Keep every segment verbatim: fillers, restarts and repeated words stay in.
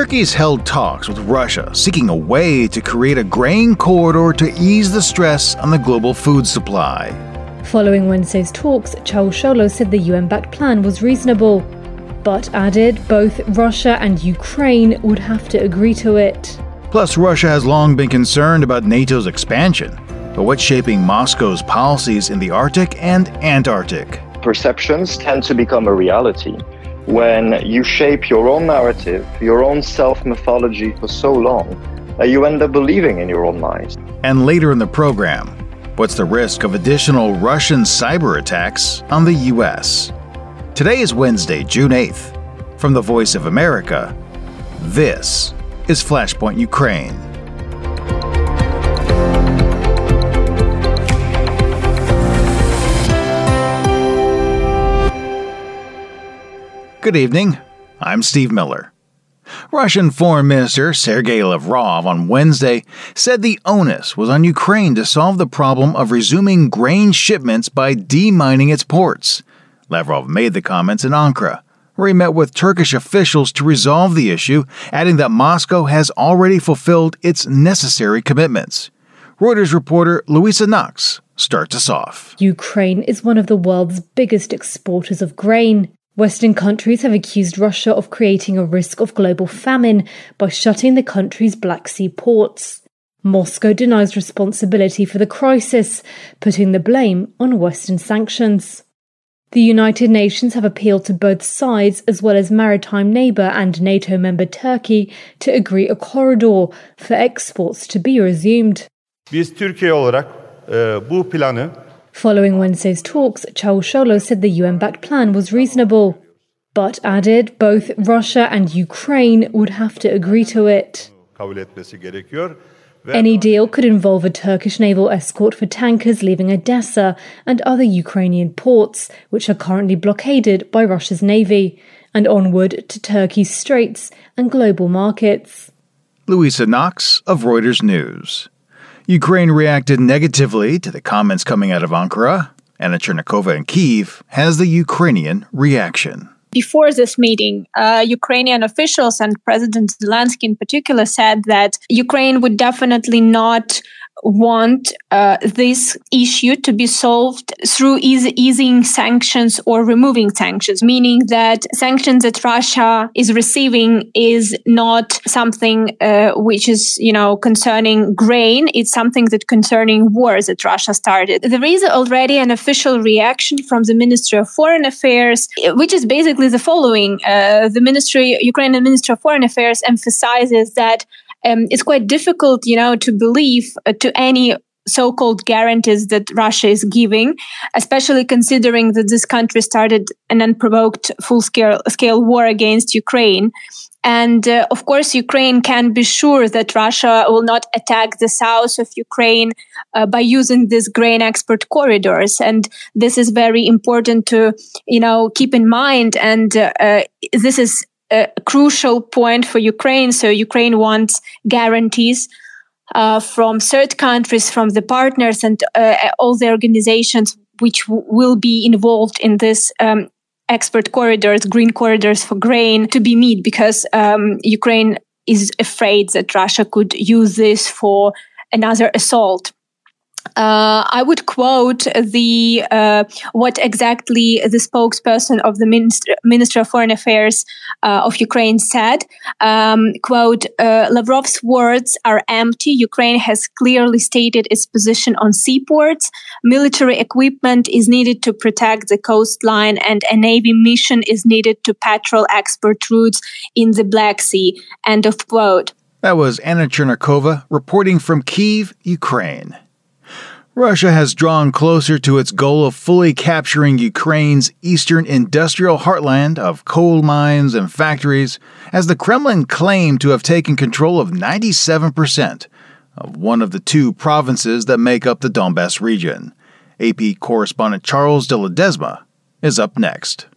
Turkey's held talks with Russia, seeking a way to create a grain corridor to ease the stress on the global food supply. Following Wednesday's talks, Çavuşoğlu said the U N-backed plan was reasonable, but added both Russia and Ukraine would have to agree to it. Plus, Russia has long been concerned about NATO's expansion, but what's shaping Moscow's policies in the Arctic and Antarctic? Perceptions tend to become a reality. When you shape your own narrative, your own self-mythology for so long, that you end up believing in your own lies. And later in the program, what's the risk of additional Russian cyber attacks on the U S? Today is Wednesday, June eighth. From the Voice of America, this is Flashpoint Ukraine. Good evening. I'm Steve Miller. Russian Foreign Minister Sergei Lavrov on Wednesday said the onus was on Ukraine to solve the problem of resuming grain shipments by demining its ports. Lavrov made the comments in Ankara, where he met with Turkish officials to resolve the issue, adding that Moscow has already fulfilled its necessary commitments. Reuters reporter Louisa Knox starts us off. Ukraine is one of the world's biggest exporters of grain. Western countries have accused Russia of creating a risk of global famine by shutting the country's Black Sea ports. Moscow denies responsibility for the crisis, putting the blame on Western sanctions. The United Nations have appealed to both sides, as well as maritime neighbour and NATO member Turkey, to agree a corridor for exports to be resumed. Biz Türkiye olarak bu planı Following Wednesday's talks, Çavuşoğlu said the U N-backed plan was reasonable, but added both Russia and Ukraine would have to agree to it. Any deal could involve a Turkish naval escort for tankers leaving Odessa and other Ukrainian ports, which are currently blockaded by Russia's navy, and onward to Turkey's straits and global markets. Louisa Knox of Reuters News. Ukraine reacted negatively to the comments coming out of Ankara. Anna Chernikova in Kyiv has the Ukrainian reaction. Before this meeting, uh, Ukrainian officials and President Zelensky in particular said that Ukraine would definitely not want uh, this issue to be solved through ease- easing sanctions or removing sanctions, meaning that sanctions that Russia is receiving is not something uh, which is, you know, concerning grain. It's something that concerning wars that Russia started. There is already an official reaction from the Ministry of Foreign Affairs, which is basically the following. Uh, the Ministry, Ukrainian Ministry of Foreign Affairs emphasizes that Um, it's quite difficult, you know, to believe uh, to any so-called guarantees that Russia is giving, especially considering that this country started an unprovoked full-scale scale war against Ukraine. And uh, of course, Ukraine can be sure that Russia will not attack the south of Ukraine uh, by using these grain export corridors. And this is very important to, you know, keep in mind. And uh, uh, this is a crucial point for Ukraine. So Ukraine wants guarantees uh, from third countries, from the partners and uh, all the organizations which w- will be involved in this um, export corridors, green corridors for grain to be met, because um, Ukraine is afraid that Russia could use this for another assault. Uh, I would quote the uh, what exactly the spokesperson of the Minister, Ministry of Foreign Affairs uh, of Ukraine said. Um, quote, uh, Lavrov's words are empty. Ukraine has clearly stated its position on seaports. Military equipment is needed to protect the coastline, and a Navy mission is needed to patrol export routes in the Black Sea. End of quote. That was Anna Chernikova reporting from Kyiv, Ukraine. Russia has drawn closer to its goal of fully capturing Ukraine's eastern industrial heartland of coal mines and factories, as the Kremlin claimed to have taken control of ninety-seven percent of one of the two provinces that make up the Donbas region. A P correspondent Charles de Ledesma is up next.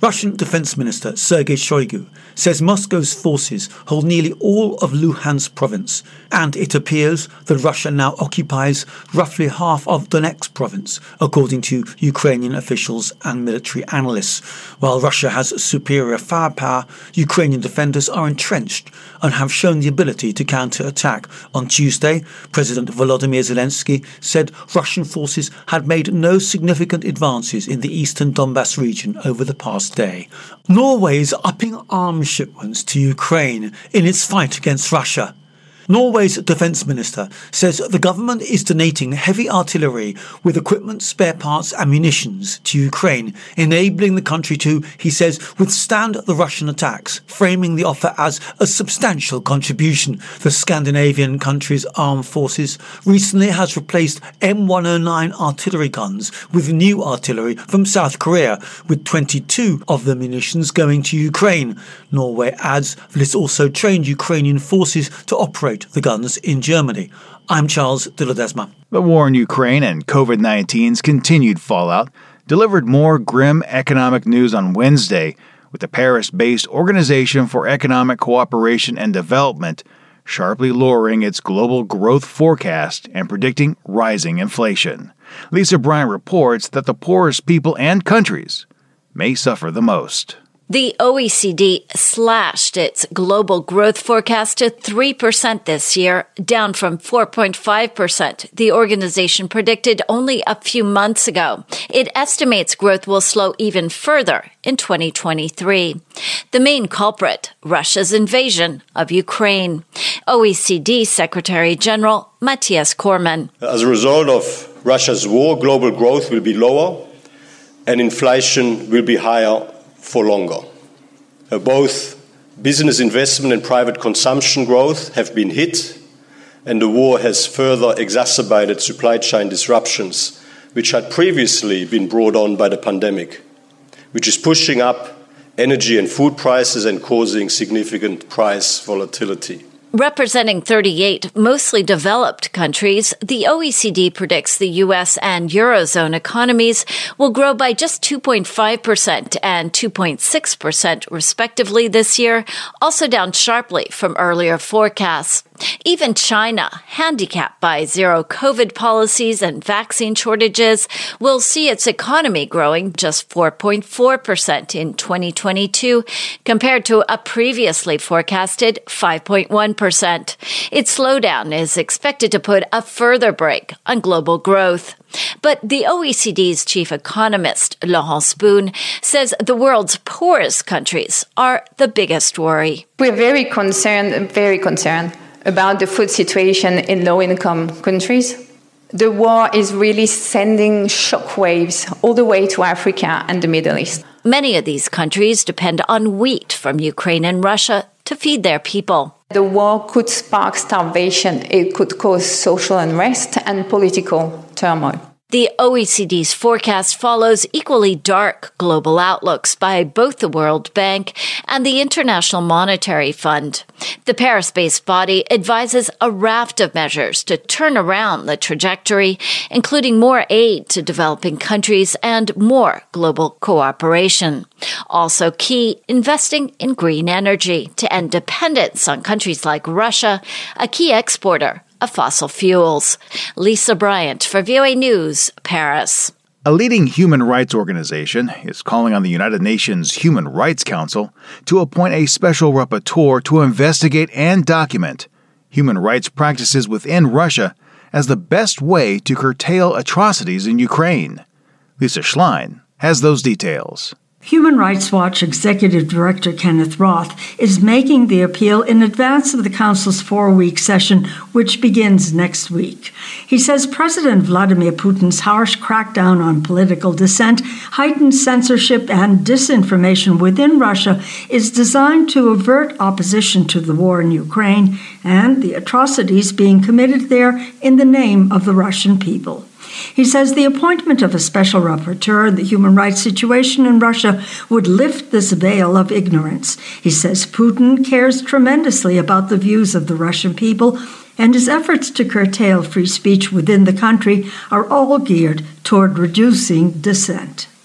Russian Defense Minister Sergei Shoigu says Moscow's forces hold nearly all of Luhansk province, and it appears that Russia now occupies roughly half of Donetsk province, according to Ukrainian officials and military analysts. While Russia has superior firepower, Ukrainian defenders are entrenched and have shown the ability to counter-attack. On Tuesday, President Volodymyr Zelensky said Russian forces had made no significant advances in the eastern Donbas region over the past day. Norway's upping arms shipments to Ukraine in its fight against Russia. Norway's defence minister says the government is donating heavy artillery with equipment, spare parts and munitions to Ukraine, enabling the country to, he says, withstand the Russian attacks, framing the offer as a substantial contribution. The Scandinavian country's armed forces recently has replaced M one oh nine artillery guns with new artillery from South Korea, with twenty-two of the munitions going to Ukraine. Norway adds that it's also trained Ukrainian forces to operate the guns in Germany. I'm Charles de Ledesma. The war in Ukraine and COVID nineteen's continued fallout delivered more grim economic news on Wednesday, with the Paris-based Organization for Economic Cooperation and Development sharply lowering its global growth forecast and predicting rising inflation. Lisa Bryant reports that the poorest people and countries may suffer the most. The O E C D slashed its global growth forecast to three percent this year, down from four point five percent the organization predicted only a few months ago. It estimates growth will slow even further in twenty twenty-three. The main culprit, Russia's invasion of Ukraine. O E C D Secretary General Matthias Cormann. As a result of Russia's war, global growth will be lower and inflation will be higher for longer. Uh, both business investment and private consumption growth have been hit, and the war has further exacerbated supply chain disruptions, which had previously been brought on by the pandemic, which is pushing up energy and food prices and causing significant price volatility. Representing thirty-eight mostly developed countries, the O E C D predicts the U S and Eurozone economies will grow by just two point five percent and two point six percent respectively this year, also down sharply from earlier forecasts. Even China, handicapped by zero COVID policies and vaccine shortages, will see its economy growing just four point four percent in twenty twenty-two, compared to a previously forecasted five point one percent. Its slowdown is expected to put a further brake on global growth. But the O E C D's chief economist, Laurent Spoon, says the world's poorest countries are the biggest worry. We're very concerned, very concerned about the food situation in low-income countries. The war is really sending shockwaves all the way to Africa and the Middle East. Many of these countries depend on wheat from Ukraine and Russia to feed their people. The war could spark starvation. It could cause social unrest and political turmoil. The O E C D's forecast follows equally dark global outlooks by both the World Bank and the International Monetary Fund. The Paris-based body advises a raft of measures to turn around the trajectory, including more aid to developing countries and more global cooperation. Also key, investing in green energy to end dependence on countries like Russia, a key exporter of fossil fuels. Lisa Bryant for V O A News, Paris. A leading human rights organization is calling on the United Nations Human Rights Council to appoint a special rapporteur to investigate and document human rights practices within Russia as the best way to curtail atrocities in Ukraine. Lisa Schlein has those details. Human Rights Watch Executive Director Kenneth Roth is making the appeal in advance of the Council's four-week session, which begins next week. He says President Vladimir Putin's harsh crackdown on political dissent, heightened censorship, and disinformation within Russia is designed to avert opposition to the war in Ukraine and the atrocities being committed there in the name of the Russian people. He says the appointment of a special rapporteur on the human rights situation in Russia would lift this veil of ignorance. He says Putin cares tremendously about the views of the Russian people, and his efforts to curtail free speech within the country are all geared toward reducing dissent.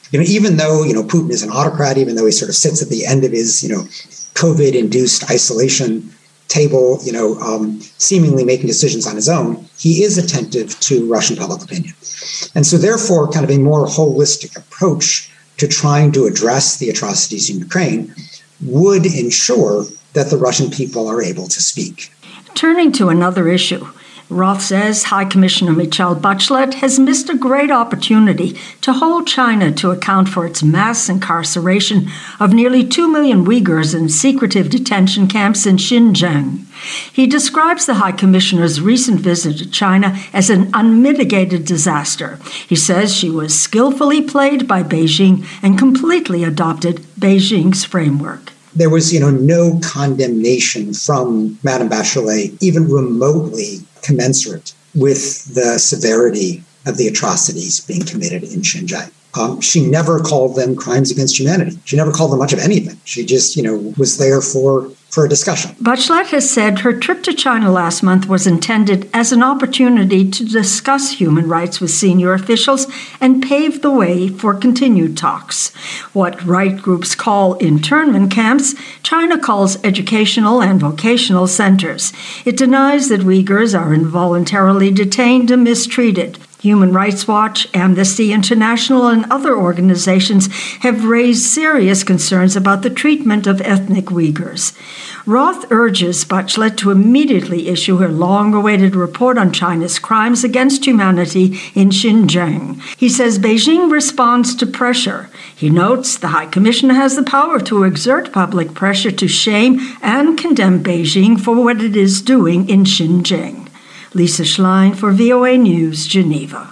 You know, even though, you know, Putin is an autocrat, even though he sort of sits at the end of his, you know, COVID-induced isolation table, you know, um, seemingly making decisions on his own, he is attentive to Russian public opinion. And so therefore, kind of a more holistic approach to trying to address the atrocities in Ukraine would ensure that the Russian people are able to speak. Turning to another issue, Roth says High Commissioner Michelle Bachelet has missed a great opportunity to hold China to account for its mass incarceration of nearly two million Uyghurs in secretive detention camps in Xinjiang. He describes the High Commissioner's recent visit to China as an unmitigated disaster. He says she was skillfully played by Beijing and completely adopted Beijing's framework. There was, you know, no condemnation from Madame Bachelet, even remotely commensurate with the severity of the atrocities being committed in Xinjiang. Um, she never called them crimes against humanity. She never called them much of anything. She just, you know, was there for, for a discussion. Bachelet has said her trip to China last month was intended as an opportunity to discuss human rights with senior officials and pave the way for continued talks. What right groups call internment camps, China calls educational and vocational centers. It denies that Uyghurs are involuntarily detained and mistreated. Human Rights Watch, Amnesty International, and other organizations have raised serious concerns about the treatment of ethnic Uyghurs. Roth urges Bachelet to immediately issue her long-awaited report on China's crimes against humanity in Xinjiang. He says Beijing responds to pressure. He notes the High Commissioner has the power to exert public pressure to shame and condemn Beijing for what it is doing in Xinjiang. Lisa Schlein for V O A News, Geneva.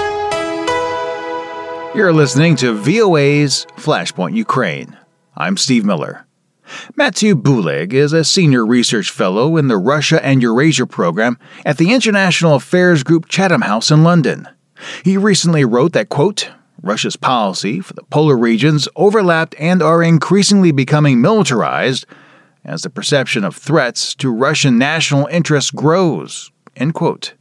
You're listening to V O A's Flashpoint Ukraine. I'm Steve Miller. Matthew Buleg is a senior research fellow in the Russia and Eurasia program at the International Affairs Group Chatham House in London. He recently wrote that, quote, Russia's policy for the polar regions overlapped and are increasingly becoming militarized as the perception of threats to Russian national interests grows. End quote.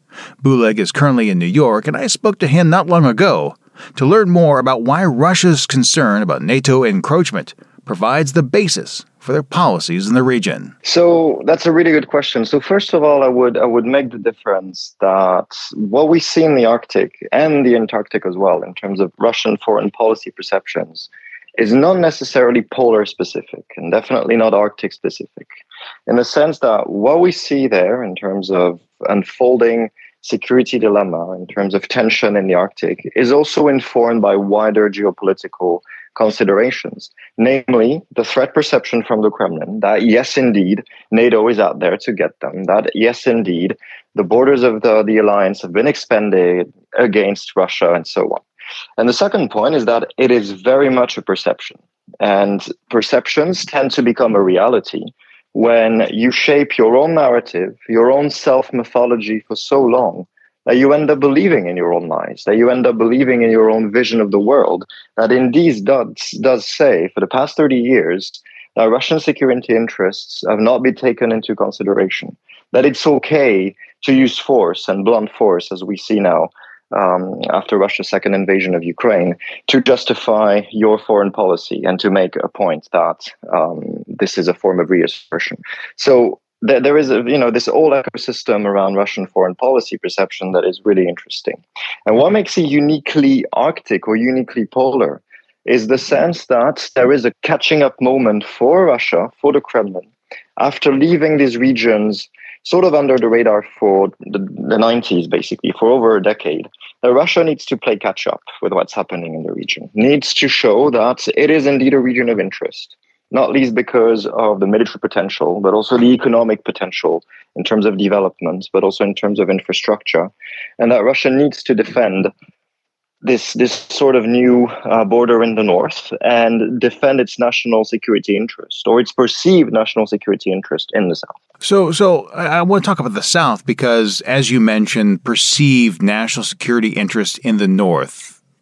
Buleg is currently in New York, and I spoke to him not long ago to learn more about why Russia's concern about NATO encroachment provides the basis for their policies in the region. So that's a really good question. So first of all, I would I would make the difference that what we see in the Arctic and the Antarctic as well, in terms of Russian foreign policy perceptions, is not necessarily polar specific and definitely not Arctic specific, in the sense that what we see there in terms of unfolding security dilemma, in terms of tension in the Arctic, is also informed by wider geopolitical considerations, namely the threat perception from the Kremlin that, yes, indeed, NATO is out there to get them, that, yes, indeed, the borders of the, the alliance have been expanded against Russia and so on. And the second point is that it is very much a perception, and perceptions tend to become a reality when you shape your own narrative, your own self-mythology for so long that you end up believing in your own lies, that you end up believing in your own vision of the world, that indeed does, does say for the past thirty years that Russian security interests have not been taken into consideration, that it's okay to use force and blunt force, as we see now, Um, after Russia's second invasion of Ukraine, to justify your foreign policy and to make a point that um, this is a form of reassertion. So th- there is, a, you know, this whole ecosystem around Russian foreign policy perception that is really interesting. And what makes it uniquely Arctic or uniquely polar is the sense that there is a catching up moment for Russia, for the Kremlin, after leaving these regions sort of under the radar for the, the nineties, basically, for over a decade, that Russia needs to play catch up with what's happening in the region, needs to show that it is indeed a region of interest, not least because of the military potential, but also the economic potential in terms of development, but also in terms of infrastructure, and that Russia needs to defend this this sort of new uh, border in the north and defend its national security interest, or its perceived national security interest in the south. So, so I want to talk about the South because, as you mentioned, perceived national security interest in the North.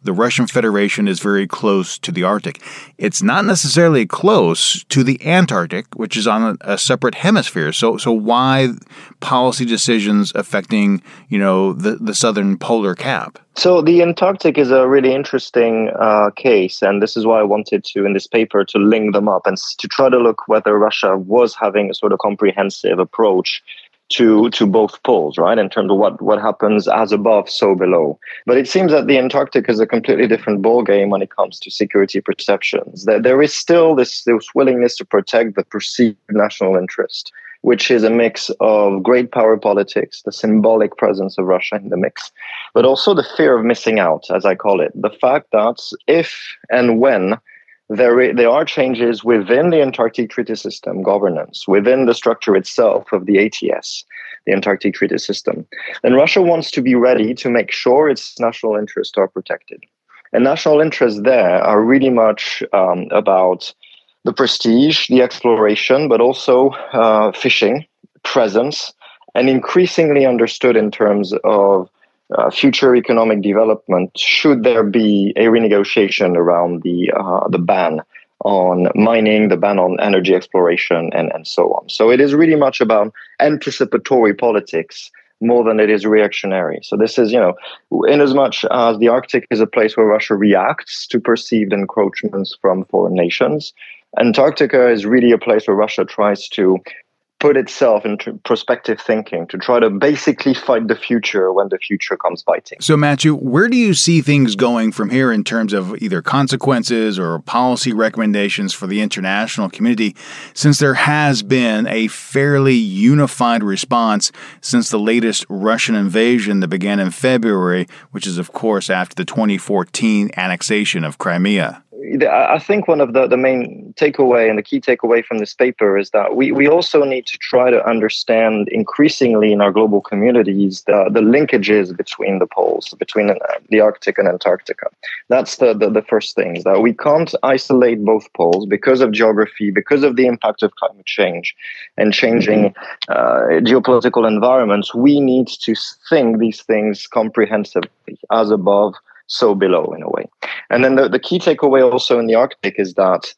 the Russian Federation is very close to the Arctic. It's not necessarily close to the Antarctic, which is on a, a separate hemisphere. So, so why policy decisions affecting, you know, the, the southern polar cap? So the Antarctic is a really interesting uh, case, and this is why I wanted to, in this paper, to link them up and to try to look whether Russia was having a sort of comprehensive approach to to both poles, right, in terms of what, what happens as above, so below. But it seems that the Antarctic is a completely different ballgame when it comes to security perceptions. There, there is still this, this willingness to protect the perceived national interest, which is a mix of great power politics, the symbolic presence of Russia in the mix, but also the fear of missing out, as I call it. The fact that if and when There, there are changes within the Antarctic Treaty System governance, within the structure itself of the A T S, the Antarctic Treaty System. And Russia wants to be ready to make sure its national interests are protected. And national interests there are really much um, about the prestige, the exploration, but also uh, fishing, presence, and increasingly understood in terms of Uh, future economic development should there be a renegotiation around the uh, the ban on mining, the ban on energy exploration, and, and so on. So it is really much about anticipatory politics more than it is reactionary. So this is, you know, in as much as the Arctic is a place where Russia reacts to perceived encroachments from foreign nations, Antarctica is really a place where Russia tries to put itself into prospective thinking to try to basically fight the future when the future comes biting. So, Matthew, where do you see things going from here in terms of either consequences or policy recommendations for the international community, since there has been a fairly unified response since the latest Russian invasion that began in February, which is, of course, after the twenty fourteen annexation of Crimea? I think one of the, the main takeaway and the key takeaway from this paper is that we, we also need to try to understand increasingly in our global communities the, the linkages between the poles, between the Arctic and Antarctica. That's the, the, the first thing, is that we can't isolate both poles because of geography, because of the impact of climate change and changing uh, geopolitical environments. We need to think these things comprehensively, as above, so below, in a way. And then the, the key takeaway also in the Arctic is that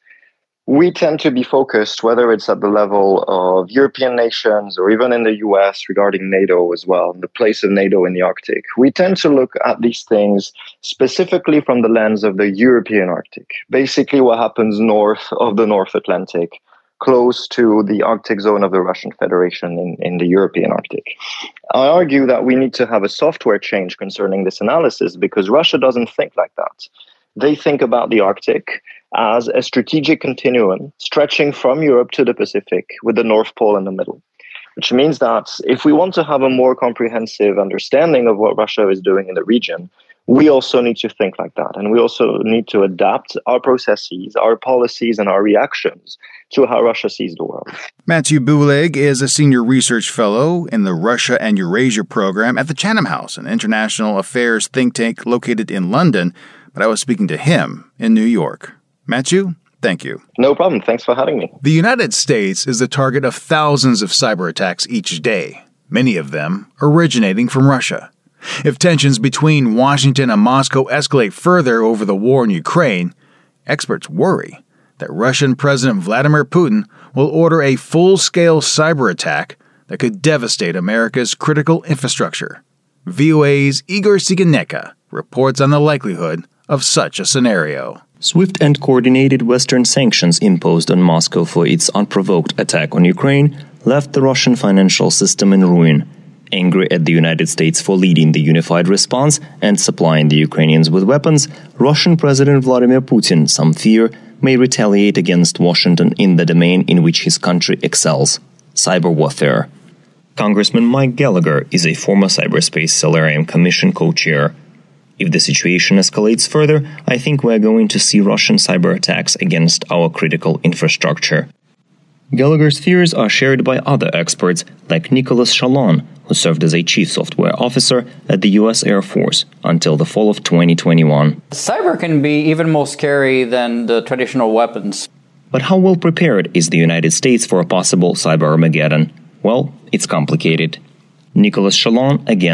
we tend to be focused, whether it's at the level of European nations or even in the U S regarding NATO as well, the place of NATO in the Arctic. We tend to look at these things specifically from the lens of the European Arctic, basically what happens north of the North Atlantic, close to the Arctic zone of the Russian Federation in, in the European Arctic. I argue that we need to have a software change concerning this analysis because Russia doesn't think like that. They think about the Arctic as a strategic continuum stretching from Europe to the Pacific with the North Pole in the middle, which means that if we want to have a more comprehensive understanding of what Russia is doing in the region, we also need to think like that. And we also need to adapt our processes, our policies, and our reactions to how Russia sees the world. Matthew Buleg is a senior research fellow in the Russia and Eurasia program at the Chatham House, an international affairs think tank located in London. But I was speaking to him in New York. Matthew, thank you. No problem. Thanks for having me. The United States is the target of thousands of cyber attacks each day, many of them originating from Russia. If tensions between Washington and Moscow escalate further over the war in Ukraine, experts worry that Russian President Vladimir Putin will order a full-scale cyber attack that could devastate America's critical infrastructure. V O A's Igor Siganeka reports on the likelihood of such a scenario. Swift and coordinated Western sanctions imposed on Moscow for its unprovoked attack on Ukraine left the Russian financial system in ruin. Angry at the United States for leading the unified response and supplying the Ukrainians with weapons, Russian President Vladimir Putin, some fear, may retaliate against Washington in the domain in which his country excels, cyber warfare. Congressman Mike Gallagher is a former Cyberspace Solarium Commission co-chair. If the situation escalates further, I think we're going to see Russian cyber attacks against our critical infrastructure. Gallagher's fears are shared by other experts like Nicholas Chalon, who served as a chief software officer at the U S Air Force until the fall of twenty twenty-one. Cyber can be even more scary than the traditional weapons. But how well prepared is the United States for a possible cyber Armageddon? Well, it's complicated. Nicholas Chalon again.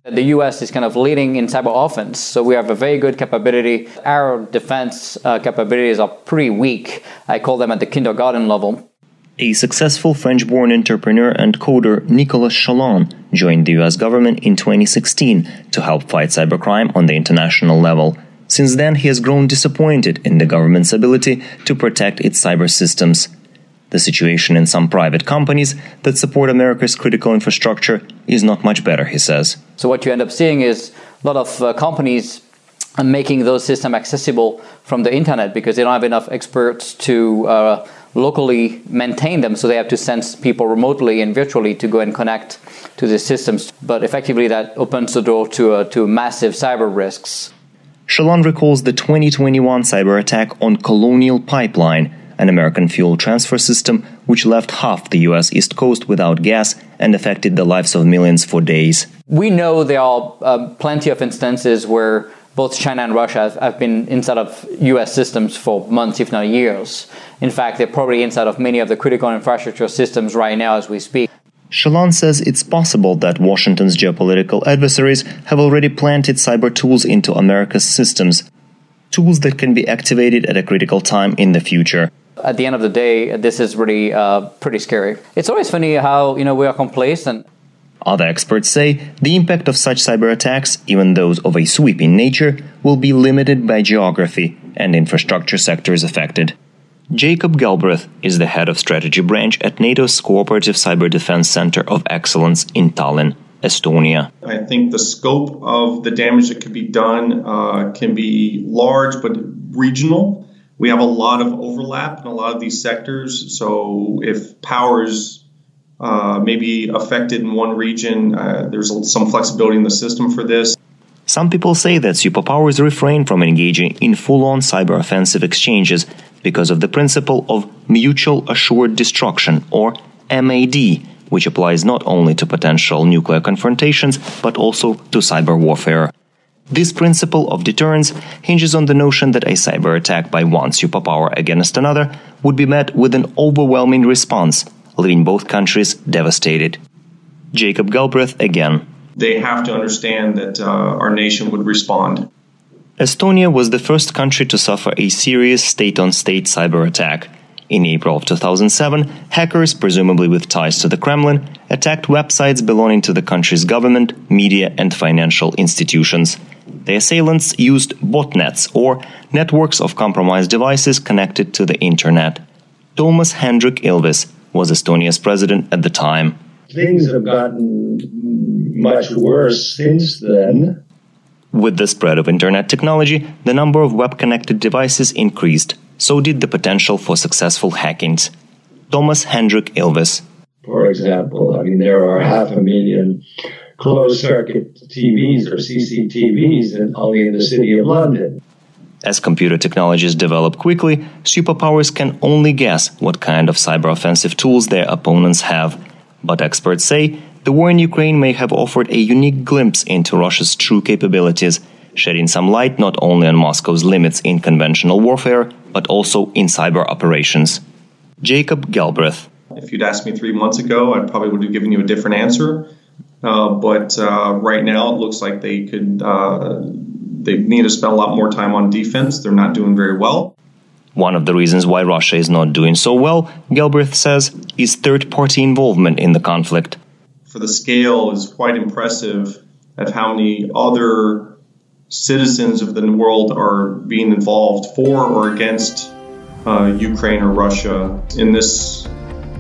The U S is kind of leading in cyber offense, so we have a very good capability. Our defense uh, capabilities are pretty weak. I call them at the kindergarten level. A successful French-born entrepreneur and coder, Nicolas Chaillan, joined the U S government in twenty sixteen to help fight cybercrime on the international level. Since then, he has grown disappointed in the government's ability to protect its cyber systems. The situation in some private companies that support America's critical infrastructure is not much better, he says. So what you end up seeing is a lot of uh, companies are making those systems accessible from the internet because they don't have enough experts to uh, locally maintain them, so they have to send people remotely and virtually to go and connect to the systems. But effectively that opens the door to, uh, to massive cyber risks. Chaillan recalls the twenty twenty-one cyber attack on Colonial Pipeline, an American fuel transfer system which left half the U S East Coast without gas and affected the lives of millions for days. We know there are uh, plenty of instances where both China and Russia have, have been inside of U S systems for months, if not years. In fact, they're probably inside of many of the critical infrastructure systems right now as we speak. Chaillan says it's possible that Washington's geopolitical adversaries have already planted cyber tools into America's systems, tools that can be activated at a critical time in the future. At the end of the day, this is really uh, pretty scary. It's always funny how, you know, we are complacent. Other experts say the impact of such cyber attacks, even those of a sweeping nature, will be limited by geography and infrastructure sectors affected. Jacob Galbraith is the head of strategy branch at NATO's Cooperative Cyber Defense Center of Excellence in Tallinn, Estonia. I think the scope of the damage that could be done uh, can be large but regional. We have a lot of overlap in a lot of these sectors, so if power is uh, maybe affected in one region, uh, there's some flexibility in the system for this. Some people say that superpowers refrain from engaging in full-on cyber offensive exchanges because of the principle of mutual assured destruction, or M A D, which applies not only to potential nuclear confrontations but also to cyber warfare. This principle of deterrence hinges on the notion that a cyber attack by one superpower against another would be met with an overwhelming response, leaving both countries devastated. Jacob Galbraith again. They have to understand that uh, our nation would respond. Estonia was the first country to suffer a serious state-on-state cyber attack. In April of two thousand seven, hackers, presumably with ties to the Kremlin, attacked websites belonging to the country's government, media and financial institutions. The assailants used botnets, or networks of compromised devices connected to the internet. Toomas Hendrik Ilves was Estonia's president at the time. Things have gotten much worse since then. With the spread of internet technology, the number of web-connected devices increased. So did the potential for successful hackings. Toomas Hendrik Ilves. For example, I mean, there are half a million closed-circuit T Vs or C C T Vs in, only in the city of London. As computer technologies develop quickly, superpowers can only guess what kind of cyber offensive tools their opponents have. But experts say the war in Ukraine may have offered a unique glimpse into Russia's true capabilities, shedding some light not only on Moscow's limits in conventional warfare, but also in cyber operations. Jacob Galbraith. If you'd asked me three months ago, I probably would have given you a different answer. Uh, but uh, right now, it looks like they could. Uh, they need to spend a lot more time on defense. They're not doing very well. One of the reasons why Russia is not doing so well, Galbraith says, is third-party involvement in the conflict. For the scale is quite impressive of how many other citizens of the world are being involved for or against uh, Ukraine or Russia. In this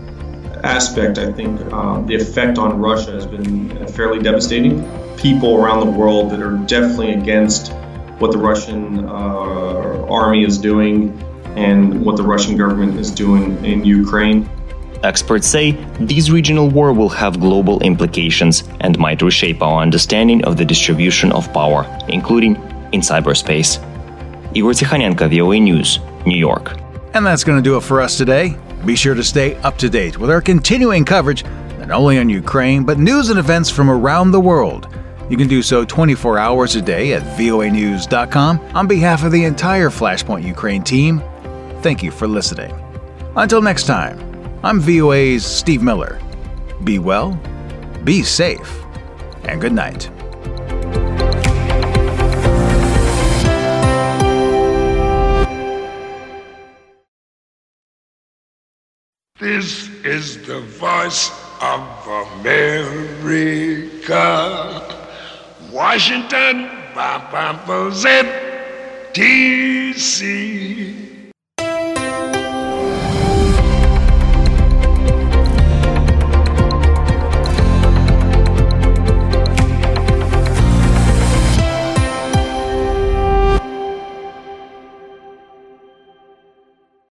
aspect, I think uh, the effect on Russia has been fairly devastating. People around the world that are definitely against what the Russian uh, army is doing and what the Russian government is doing in Ukraine. Experts say this regional war will have global implications and might reshape our understanding of the distribution of power, including in cyberspace. Igor Tikhanenko, V O A News, New York. And that's going to do it for us today. Be sure to stay up to date with our continuing coverage, not only on Ukraine, but news and events from around the world. You can do so twenty-four hours a day at V O A news dot com. On behalf of the entire Flashpoint Ukraine team, thank you for listening. Until next time, I'm V O A's Steve Miller. Be well, be safe, and good night. This is the voice of America. Washington, Z, D C